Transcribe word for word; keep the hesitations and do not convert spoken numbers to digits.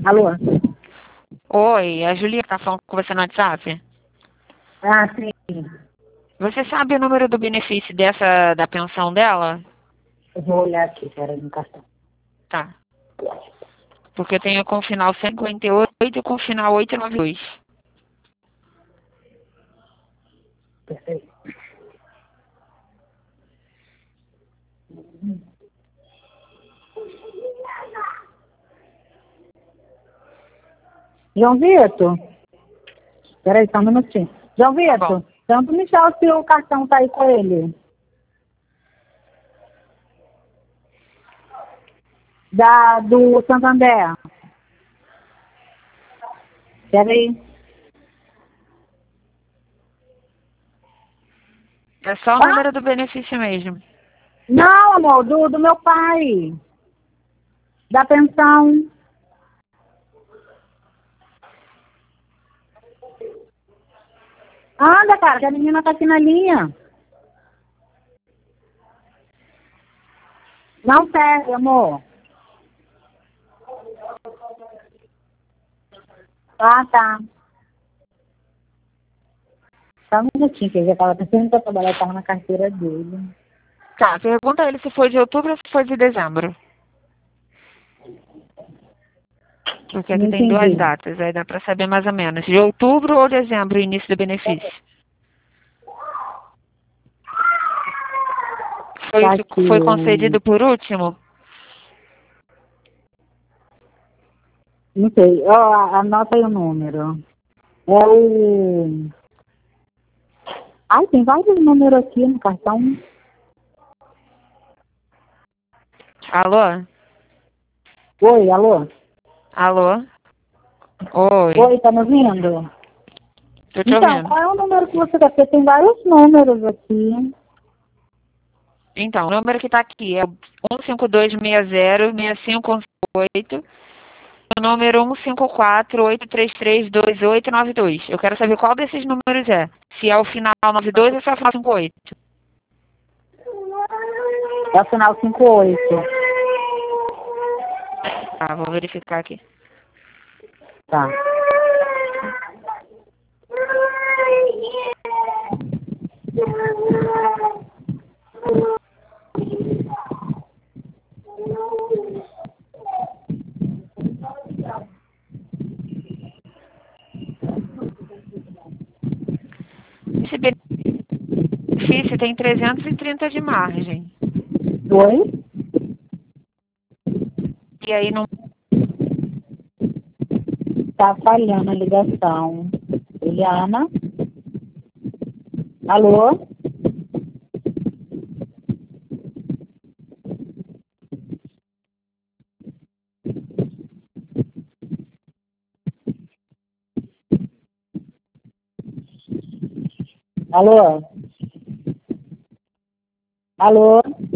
Alô? Oi, a Julia tá falando com você no WhatsApp? Ah, sim. Você sabe o número do benefício dessa, da pensão dela? Eu vou olhar aqui, peraí, no cartão. Tá. Porque eu tenho com o final cento e cinquenta e oito e com o final oitocentos e noventa e dois. Perfeito. João Vitor? Peraí, só um minutinho. João Tá bom. Vitor, tanto Michel se o cartão tá aí com ele. Da, do Santander. Peraí. É só o Ah, número do benefício mesmo. não, amor, do, do meu pai. Da pensão. Anda, cara, que a menina tá aqui na linha. Não serve, amor. Ah, tá. Só um minutinho, que eu já tava pensando pra trabalhar, tava na carteira dele. Tá, pergunta a ele se foi de outubro ou se foi de dezembro. Porque Não aqui tem duas entendi. datas, aí dá pra saber mais ou menos. De outubro ou dezembro, o início do benefício. Foi Tá o que foi aqui. concedido por último? Não sei. Ó, a- anota aí o número. É o. Ai, tem vários números aqui no cartão. Alô? Oi, alô? Alô? Oi, Oi, tá me ouvindo? tô te Então, ouvindo. qual é o número que você quer? Porque tem vários números aqui. Então, o número que tá aqui é um cinco dois seis zero seis cinco oito. O número um cinco quatro oito três três dois oito nove dois. Eu quero saber qual desses números é. Se é o final noventa e dois ou se é o final cinquenta e oito. É o final cinquenta e oito. Tá, vou verificar aqui. Tá. Esse benefício tem trezentos e trinta de margem. Oi? E aí não. Tá falhando a ligação. Eliana? Alô? Alô? Alô?